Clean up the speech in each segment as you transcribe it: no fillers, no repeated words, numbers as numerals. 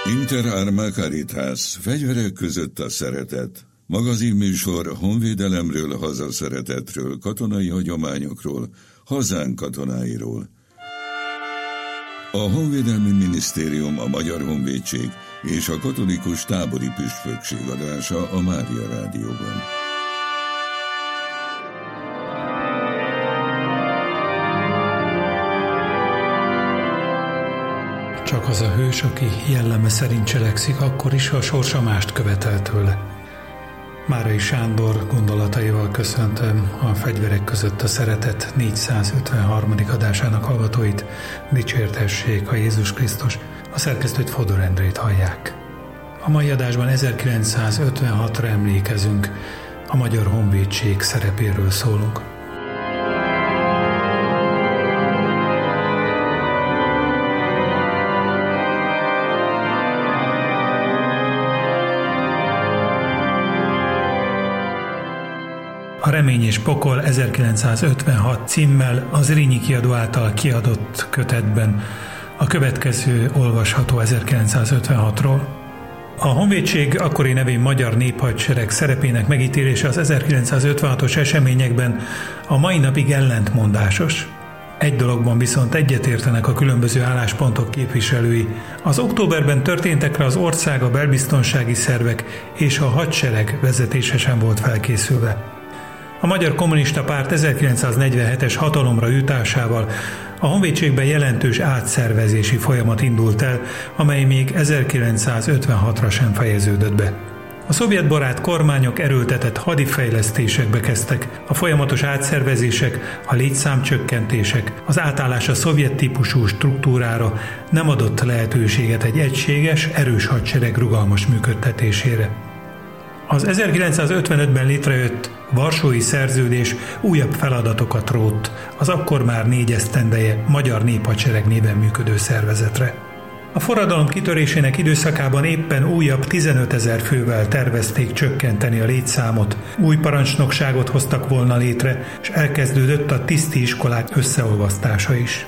Inter Arma Caritas, fegyverek között a szeretet. Magazinműsor honvédelemről, hazaszeretetről, katonai hagyományokról, hazánk katonáiról. A Honvédelmi Minisztérium, a Magyar Honvédség és a Katolikus Tábori Püspökség adása a Mária Rádióban. Csak az a hős, aki jelleme szerint cselekszik, akkor is, ha a sorsa mást követel tőle. Márai Sándor gondolataival köszöntöm a Fegyverek között a szeretet 453. adásának hallgatóit. Dicsértessék a Jézus Krisztus, a szerkesztőt Fodor Endrét hallják. A mai adásban 1956-ra emlékezünk, a Magyar Honvédség szerepéről szólunk. A Remény és Pokol 1956 címmel az Zrínyi kiadó által kiadott kötetben a következő olvasható 1956-ról. A Honvédség akkori nevén Magyar Néphadsereg szerepének megítélése az 1956-os eseményekben a mai napig ellentmondásos. Egy dologban viszont egyetértenek a különböző álláspontok képviselői. Az októberben történtekre az ország, a belbiztonsági szervek és a hadsereg vezetése sem volt felkészülve. A Magyar Kommunista Párt 1947-es hatalomra jutásával a honvédségben jelentős átszervezési folyamat indult el, amely még 1956-ra sem fejeződött be. A szovjetbarát kormányok erőltetett hadifejlesztésekbe kezdtek, a folyamatos átszervezések, a létszámcsökkentések, az átállás a szovjet típusú struktúrára nem adott lehetőséget egy egységes, erős hadsereg rugalmas működtetésére. Az 1955-ben létrejött Varsói Szerződés újabb feladatokat rótt az akkor már 4 esztendeje Magyar Néphadsereg néven működő szervezetre. A forradalom kitörésének időszakában éppen újabb 15 000 fővel tervezték csökkenteni a létszámot, új parancsnokságot hoztak volna létre, és elkezdődött a tiszti iskolák összeolvasztása is.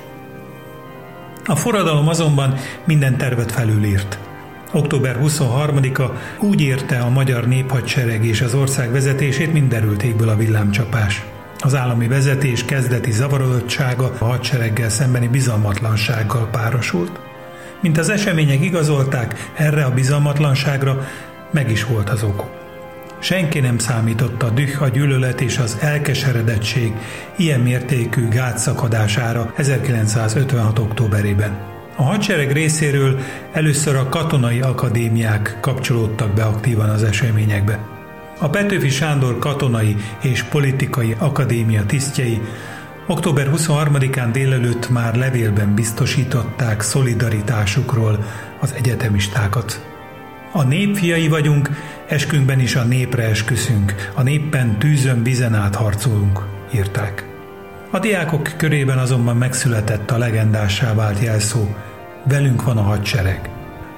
A forradalom azonban minden tervet felülírt. Október 23-a úgy érte a Magyar Néphadsereg és az ország vezetését, mint derültékből a villámcsapás. Az állami vezetés kezdeti zavarodottsága a hadsereggel szembeni bizalmatlansággal párosult. Mint az események igazolták, erre a bizalmatlanságra meg is volt az ok. Senki nem számított a düh, a gyűlölet és az elkeseredettség ilyen mértékű gátszakadására 1956. októberében. A hadsereg részéről először a katonai akadémiák kapcsolódtak be aktívan az eseményekbe. A Petőfi Sándor Katonai és Politikai Akadémia tisztjei október 23-án délelőtt már levélben biztosították szolidaritásukról az egyetemistákat. A nép fiai vagyunk, eskünkben is a népre esküszünk, a néppen tűzön vizen át harcolunk, írták. A diákok körében azonban megszületett a legendássá vált jelszó: velünk van a hadsereg.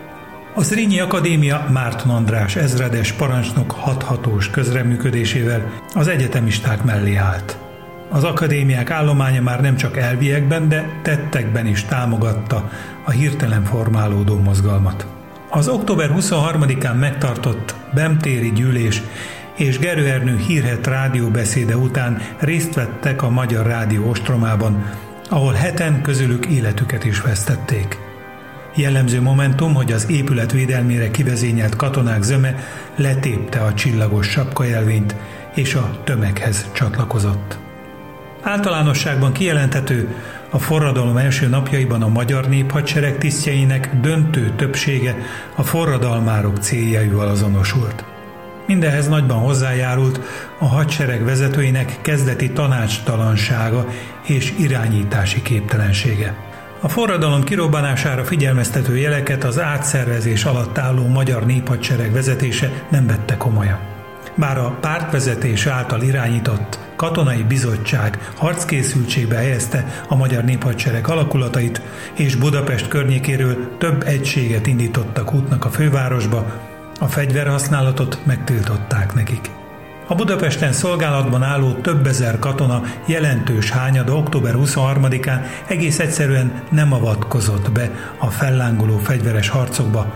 A Zrínyi Akadémia Márton András ezredes parancsnok hathatós közreműködésével az egyetemisták mellé állt. Az akadémiák állománya már nem csak elviekben, de tettekben is támogatta a hirtelen formálódó mozgalmat. Az október 23-án megtartott bemtéri gyűlés és Gerő Ernő hírhedt rádióbeszéde után részt vettek a Magyar Rádió ostromában, ahol 7-en közülük életüket is vesztették. Jellemző momentum, hogy az épület védelmére kivezényelt katonák zöme letépte a csillagos sapkajelvényt, és a tömeghez csatlakozott. Általánosságban kijelenthető, a forradalom első napjaiban a Magyar Néphadsereg tisztjeinek döntő többsége a forradalmárok céljaival azonosult. Mindenhez nagyban hozzájárult a hadsereg vezetőinek kezdeti tanácstalansága és irányítási képtelensége. A forradalom kirobbanására figyelmeztető jeleket az átszervezés alatt álló Magyar Néphadsereg vezetése nem vette komolyan. Bár a pártvezetés által irányított katonai bizottság harckészültségbe helyezte a Magyar Néphadsereg alakulatait, és Budapest környékéről több egységet indítottak útnak a fővárosba, a fegyverhasználatot megtiltották nekik. A Budapesten szolgálatban álló több ezer katona jelentős hányada október 23-án egész egyszerűen nem avatkozott be a fellángoló fegyveres harcokba,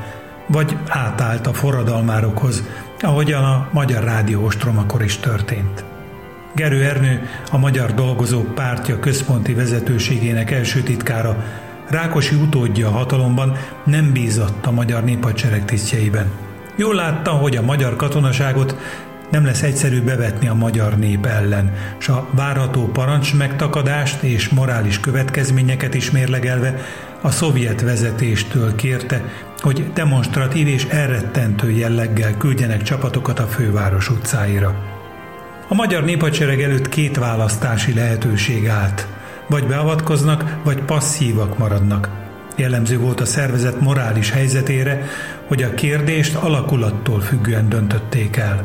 vagy átállt a forradalmárokhoz, ahogyan a Magyar Rádió ostromakor is történt. Gerő Ernő, a Magyar Dolgozók Pártja központi vezetőségének első titkára, Rákosi utódja a hatalomban, nem bízott a magyar néphadsereg tisztjeiben. Jól látta, hogy a magyar katonaságot nem lesz egyszerű bevetni a magyar nép ellen, s a várható parancs megtakadást és morális következményeket is mérlegelve a szovjet vezetéstől kérte, hogy demonstratív és elrettentő jelleggel küldjenek csapatokat a főváros utcáira. A magyar néphadsereg előtt két választási lehetőség állt. Vagy beavatkoznak, vagy passzívak maradnak. Jellemző volt a szervezet morális helyzetére, hogy a kérdést alakulattól függően döntötték el.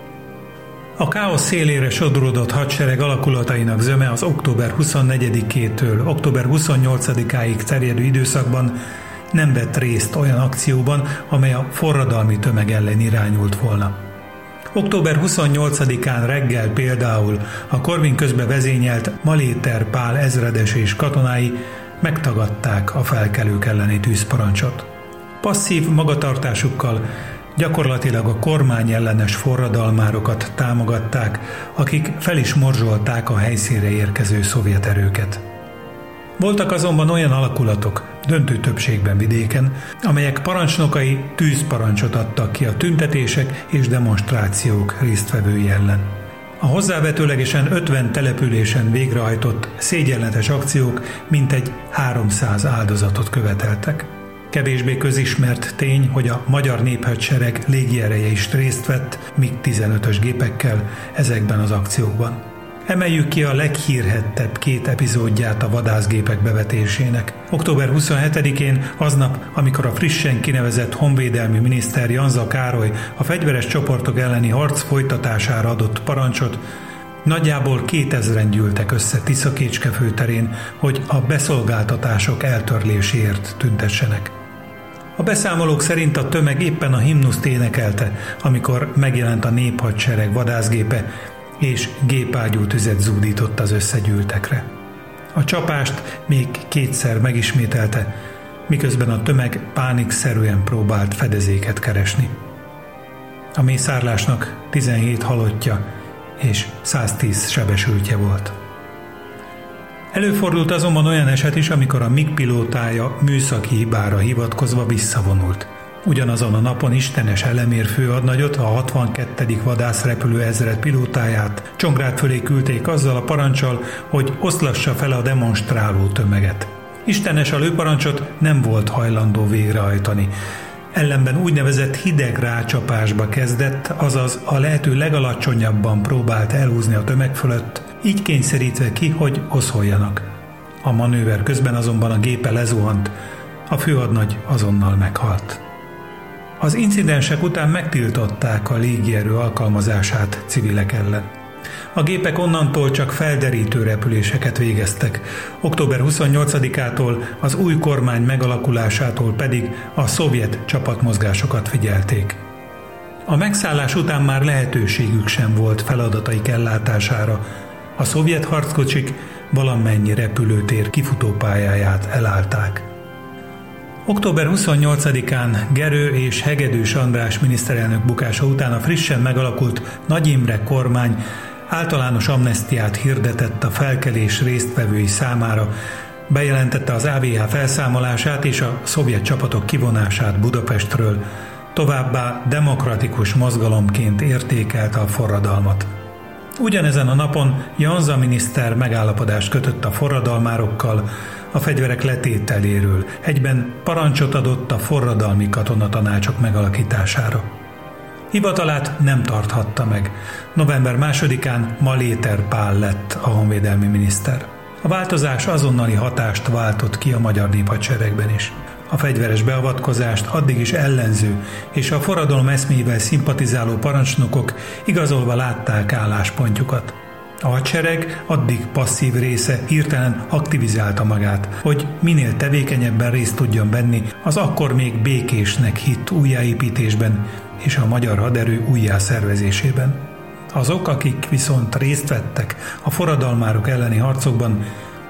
A káosz szélére sodródott hadsereg alakulatainak zöme az október 24-től október 28-áig terjedő időszakban nem vett részt olyan akcióban, amely a forradalmi tömeg ellen irányult volna. Október 28-án reggel például a Korvin közbe vezényelt Maléter Pál ezredes és katonái megtagadták a felkelők elleni tűzparancsot. Passzív magatartásukkal gyakorlatilag a kormány ellenes forradalmárokat támogatták, akik fel is morzsolták a helyszínre érkező szovjet erőket. Voltak azonban olyan alakulatok, döntő többségben vidéken, amelyek parancsnokai tűzparancsot adtak ki a tüntetések és demonstrációk résztvevői ellen. A hozzávetőlegesen 50 településen végrehajtott szégyenletes akciók mintegy 300 áldozatot követeltek. Kevésbé közismert tény, hogy a magyar néphadsereg légiereje is részt vett MiG-15-ös gépekkel ezekben az akciókban. Emeljük ki a leghírhettebb két epizódját a vadászgépek bevetésének. Október 27-én, aznap, amikor a frissen kinevezett honvédelmi miniszter Janza Károly a fegyveres csoportok elleni harc folytatására adott parancsot, nagyjából 2000-en gyűltek össze Tisza-Kécske főterén, hogy a beszolgáltatások eltörléséért tüntessenek. A beszámolók szerint a tömeg éppen a himnuszt énekelte, amikor megjelent a néphadsereg vadászgépe, és gépágyú tüzet zúdított az összegyűltekre. A csapást még kétszer megismételte, miközben a tömeg pánikszerűen próbált fedezéket keresni. A mészárlásnak 17 halottja és 110 sebesültje volt. Előfordult azonban olyan eset is, amikor a MiG pilótája műszaki hibára hivatkozva visszavonult. Ugyanazon a napon Istenes Elemér főhadnagyot, a 62. vadászrepülő ezred pilótáját Csongrád fölé küldték azzal a paranccsal, hogy oszlassa fel a demonstráló tömeget. Istenes a lőparancsot nem volt hajlandó végrehajtani. Ellenben úgynevezett hideg rácsapásba kezdett, azaz a lehető legalacsonyabban próbált elhúzni a tömeg fölött, így kényszerítve ki, hogy oszoljanak. A manőver közben azonban a gépe lezuhant, a főhadnagy azonnal meghalt. Az incidensek után megtiltották a légierő alkalmazását civilek ellen. A gépek onnantól csak felderítő repüléseket végeztek, október 28-ától az új kormány megalakulásától pedig a szovjet csapatmozgásokat figyelték. A megszállás után már lehetőségük sem volt feladataik ellátására, a szovjet harckocsik valamennyi repülőtér kifutópályáját elállták. Október 28-án Gerő és Hegedűs András miniszterelnök bukása után a frissen megalakult Nagy Imre kormány általános amnesztiát hirdetett a felkelés résztvevői számára, bejelentette az AVH felszámolását és a szovjet csapatok kivonását Budapestről, továbbá demokratikus mozgalomként értékelte a forradalmat. Ugyanezen a napon Janza miniszter megállapodást kötött a forradalmárokkal a fegyverek letételéről, egyben parancsot adott a forradalmi katonatanácsok megalakítására. Hivatalát nem tarthatta meg. November 2-án Maléter Pál lett a honvédelmi miniszter. A változás azonnali hatást váltott ki a magyar néphadseregben is. A fegyveres beavatkozást addig is ellenző és a forradalom eszméivel szimpatizáló parancsnokok igazolva látták álláspontjukat. A hadsereg addig passzív része hirtelen aktivizálta magát, hogy minél tevékenyebben részt tudjon venni az akkor még békésnek hitt újjáépítésben és a magyar haderő újjászervezésében. Azok, akik viszont részt vettek a forradalmárok elleni harcokban,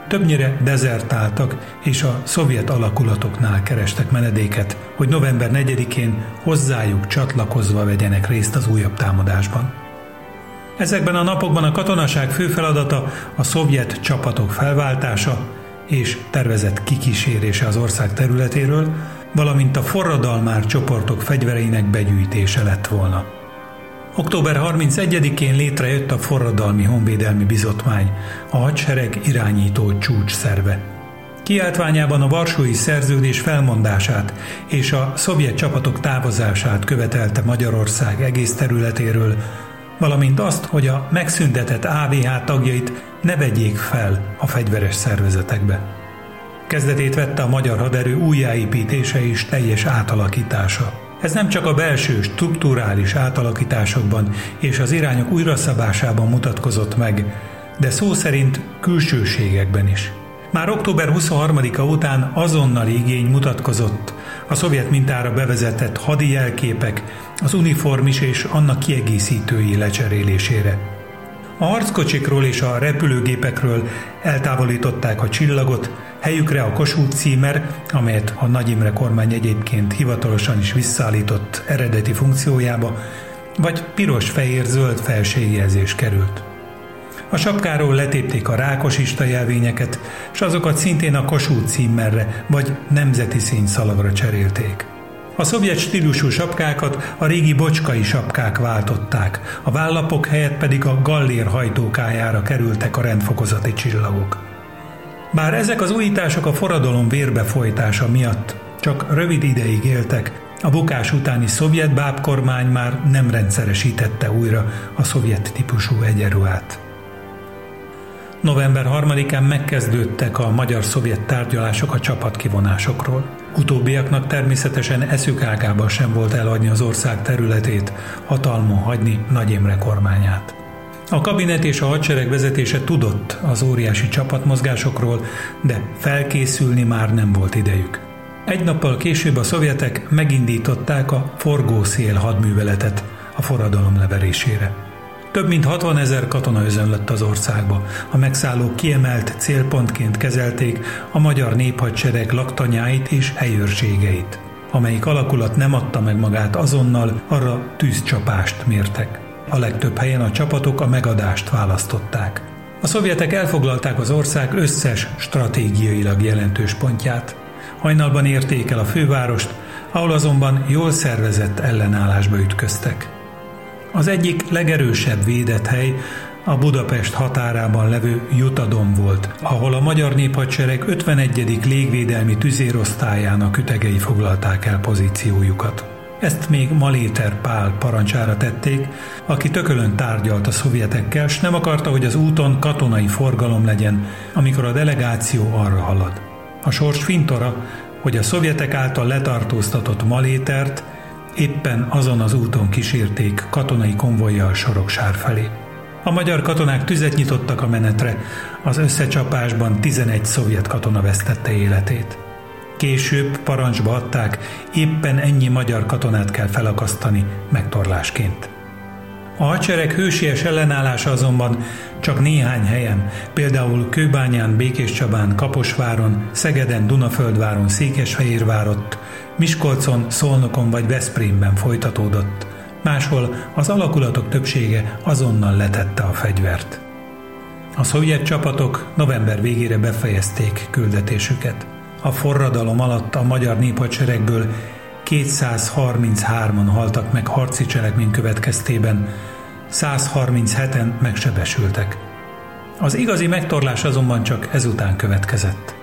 többnyire dezertáltak és a szovjet alakulatoknál kerestek menedéket, hogy november 4-én hozzájuk csatlakozva vegyenek részt az újabb támadásban. Ezekben a napokban a katonaság fő feladata a szovjet csapatok felváltása és tervezett kikísérése az ország területéről, valamint a forradalmár csoportok fegyvereinek begyűjtése lett volna. Október 31-én létrejött a Forradalmi Honvédelmi Bizottmány, a hadsereg irányító csúcsszerve. Kiáltványában a Varsói Szerződés felmondását és a szovjet csapatok távozását követelte Magyarország egész területéről, valamint azt, hogy a megszüntetett AVH tagjait ne vegyék fel a fegyveres szervezetekbe. Kezdetét vette a magyar haderő újjáépítése és teljes átalakítása. Ez nem csak a belső strukturális átalakításokban és az irányok újraszabásában mutatkozott meg, de szó szerint külsőségekben is. Már október 23-a után azonnali igény mutatkozott a szovjet mintára bevezetett hadi jelképek, az uniformis és annak kiegészítői lecserélésére. A harckocsikról és a repülőgépekről eltávolították a csillagot, helyükre a Kossuth címer, amelyet a Nagy Imre kormány egyébként hivatalosan is visszaállított eredeti funkciójába, vagy piros-fehér-zöld felségjelzés került. A sapkáról letépték a rákosista jelvényeket, és azokat szintén a Kossuth címerre vagy nemzeti színszalagra cserélték. A szovjet stílusú sapkákat a régi bocskai sapkák váltották, a vállapok helyett pedig a gallér hajtókájára kerültek a rendfokozati csillagok. Bár ezek az újítások a forradalom vérbefolytása miatt csak rövid ideig éltek, a bukás utáni szovjet bábkormány már nem rendszeresítette újra a szovjet típusú egyenruhát. November 3-án megkezdődtek a magyar-szovjet tárgyalások a csapatkivonásokról. Utóbbiaknak természetesen eszük ágában sem volt elhagyni az ország területét, hatalmon hagyni Nagy Imre kormányát. A kabinet és a hadsereg vezetése tudott az óriási csapatmozgásokról, de felkészülni már nem volt idejük. Egy nappal később a szovjetek megindították a forgószél hadműveletet a forradalom leverésére. Több mint 60 000 katona özönlött az országba. A megszállók kiemelt célpontként kezelték a magyar néphadsereg laktanyáit és helyőrségeit. Amelyik alakulat nem adta meg magát azonnal, arra tűzcsapást mértek. A legtöbb helyen a csapatok a megadást választották. A szovjetek elfoglalták az ország összes stratégiailag jelentős pontját. Hajnalban érték el a fővárost, ahol azonban jól szervezett ellenállásba ütköztek. Az egyik legerősebb védett hely a Budapest határában levő Jutadom volt, ahol a magyar néphadsereg 51. légvédelmi tüzérosztályának ütegei foglalták el pozíciójukat. Ezt még Maléter Pál parancsára tették, aki tökölön tárgyalt a szovjetekkel, s nem akarta, hogy az úton katonai forgalom legyen, amikor a delegáció arra halad. A sors fintora, hogy a szovjetek által letartóztatott Malétert éppen azon az úton kísérték katonai konvojjal Soroksár felé. A magyar katonák tüzet nyitottak a menetre, az összecsapásban 11 szovjet katona vesztette életét. Később parancsba adták, éppen ennyi magyar katonát kell felakasztani megtorlásként. A hadsereg hősies ellenállása azonban csak néhány helyen, például Kőbányán, Békéscsabán, Kaposváron, Szegeden, Dunaföldváron, Székesfehérvárott, Miskolcon, Szolnokon vagy Veszprémben folytatódott. Máshol az alakulatok többsége azonnal letette a fegyvert. A szovjet csapatok november végére befejezték küldetésüket. A forradalom alatt a magyar néphadseregből 233-an haltak meg harci cselekmény következtében, 137-en megsebesültek. Az igazi megtorlás azonban csak ezután következett.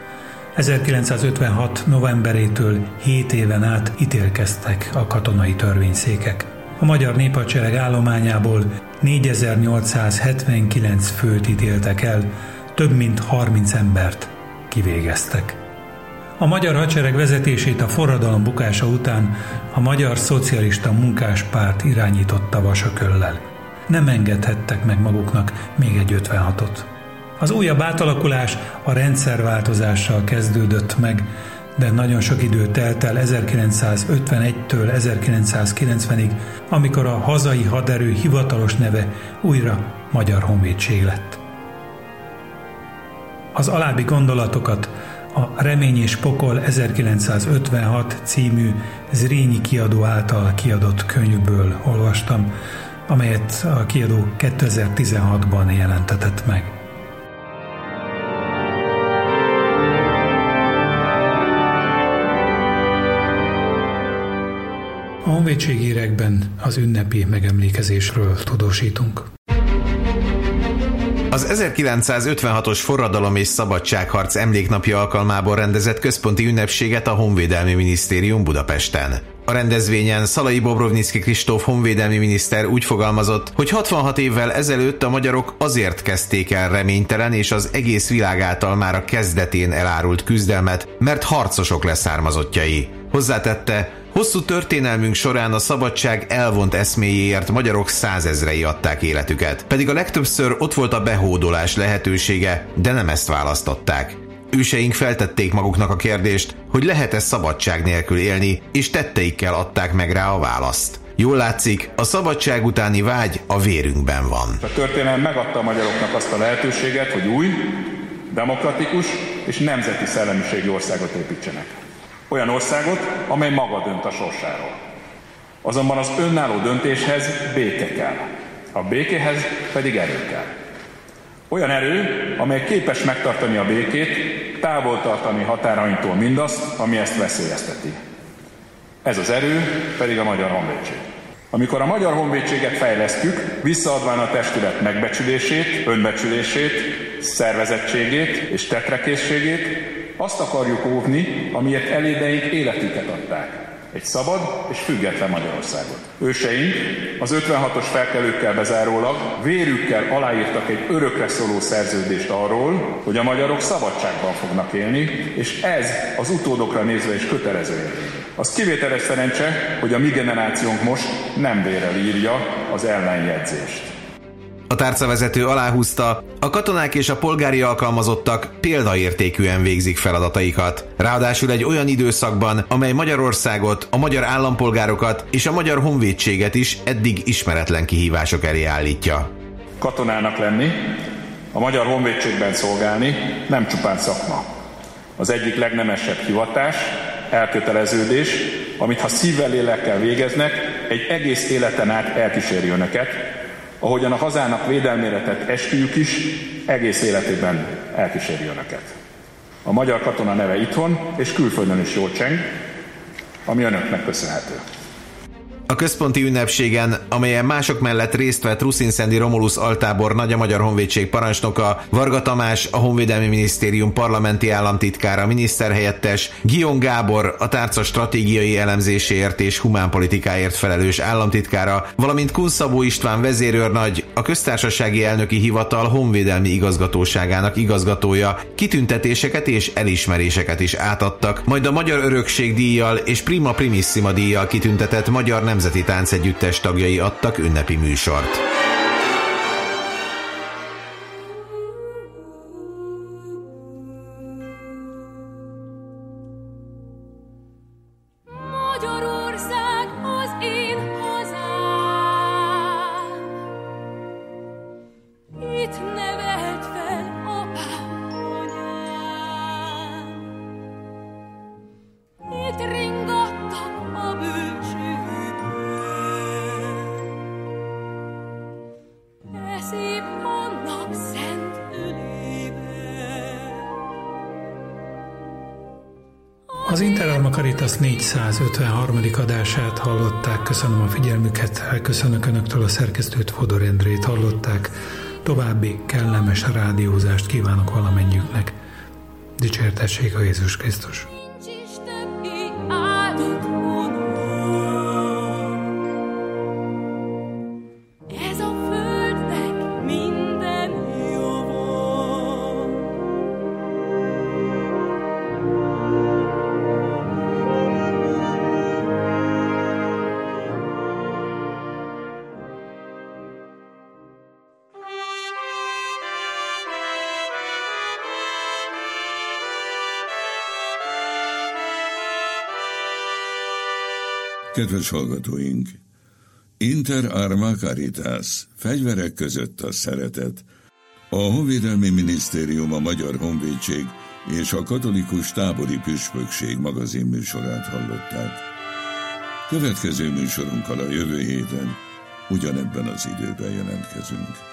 1956. novemberétől 7 éven át ítélkeztek a katonai törvényszékek. A magyar néphadsereg állományából 4879 főt ítéltek el, több mint 30 embert kivégeztek. A magyar hadsereg vezetését a forradalom bukása után a Magyar Szocialista Munkáspárt irányította Vasaköllel. Nem engedhettek meg maguknak még egy 56-ot. Az újabb átalakulás a rendszerváltozással kezdődött meg, de nagyon sok idő telt el 1951-től 1990-ig, amikor a hazai haderő hivatalos neve újra Magyar Honvédség lett. A Az alábbi gondolatokat a Remény és pokol 1956 című Zrínyi kiadó által kiadott könyvből olvastam, amelyet a kiadó 2016-ban jelentetett meg. A honvédségi hírekben az ünnepi megemlékezésről tudósítunk. Az 1956-os forradalom és szabadságharc emléknapja alkalmából rendezett központi ünnepséget a Honvédelmi Minisztérium Budapesten. A rendezvényen Szalai Bobrovnicki Kristóf honvédelmi miniszter úgy fogalmazott, hogy 66 évvel ezelőtt a magyarok azért kezdték el reménytelen és az egész világ által már a kezdetén elárult küzdelmet, mert harcosok leszármazottjai. Hozzátette, hosszú történelmünk során a szabadság elvont eszméjéért magyarok százezrei adták életüket, pedig a legtöbbször ott volt a behódolás lehetősége, de nem ezt választották. Őseink feltették maguknak a kérdést, hogy lehet-e szabadság nélkül élni, és tetteikkel adták meg rá a választ. Jól látszik, a szabadság utáni vágy a vérünkben van. A történelem megadta a magyaroknak azt a lehetőséget, hogy új, demokratikus és nemzeti szellemiségi országot építsenek. Olyan országot, amely maga dönt a sorsáról. Azonban az önálló döntéshez béke kell. A békéhez pedig erő kell. Olyan erő, amely képes megtartani a békét, távol tartani határainktól mindazt, ami ezt veszélyezteti. Ez az erő pedig a Magyar Honvédség. Amikor a Magyar Honvédséget fejlesztjük, visszaadván a testület megbecsülését, önbecsülését, szervezettségét és tetrekészségét, azt akarjuk óvni, amiért elédeink életüket adták. Egy szabad és független Magyarországot. Őseink az 56-os felkelőkkel bezárólag vérükkel aláírtak egy örökre szóló szerződést arról, hogy a magyarok szabadságban fognak élni, és ez az utódokra nézve is kötelező érvényű. Az kivételes szerencse, hogy a mi generációnk most nem vérrel írja az ellenjegyzést. A tárcavezető aláhúzta, a katonák és a polgári alkalmazottak példaértékűen végzik feladataikat. Ráadásul egy olyan időszakban, amely Magyarországot, a magyar állampolgárokat és a magyar honvédséget is eddig ismeretlen kihívások elé állítja. Katonának lenni, a Magyar Honvédségben szolgálni nem csupán szakma. Az egyik legnemesebb hivatás, elköteleződés, amit ha szívvel, lélekkel végeznek, egy egész életen át elkíséri önöket, ahogyan a hazának védelmére tett esküjük is egész életében elkíséri önöket. A magyar katona neve itthon és külföldön is jól cseng, ami önöknek köszönhető. A központi ünnepségen, amelyen mások mellett részt vett Ruszin-Szendi Romulus altábor Nagy a Magyar Honvédség parancsnoka, Varga Tamás, a Honvédelmi Minisztérium parlamenti államtitkára, miniszterhelyettes, Guillaume Gábor, a tárca stratégiai elemzéséért és humánpolitikáért felelős államtitkára, valamint Kun Szabó István vezérőrnagy, a Köztársasági Elnöki Hivatal Honvédelmi Igazgatóságának igazgatója kitüntetéseket és elismeréseket is átadtak, majd a Magyar Örökség díjjal és Prima Primissima díjjal kitüntetett magyar nemzeti táncegyüttes tagjai adtak ünnepi műsort. Magyarország az én hazám. Itt nevelt fel apám, anyám. Itt ringattak a bölcsők. Szép annak szent ölébe. Az Inter Arma Caritas 453. adását hallották. Köszönöm a figyelmüket, elköszönök Önöktől, a szerkesztőt, Fodor Endrét hallották. További kellemes rádiózást kívánok valamennyiüknek. Dicsértessék a Jézus Krisztus! Kedves hallgatóink! Inter Arma Caritas, fegyverek között a szeretet. A Honvédelmi Minisztérium, a Magyar Honvédség és a Katolikus Tábori Püspökség magazinműsorát hallották. Következő műsorunkkal a jövő héten ugyanebben az időben jelentkezünk.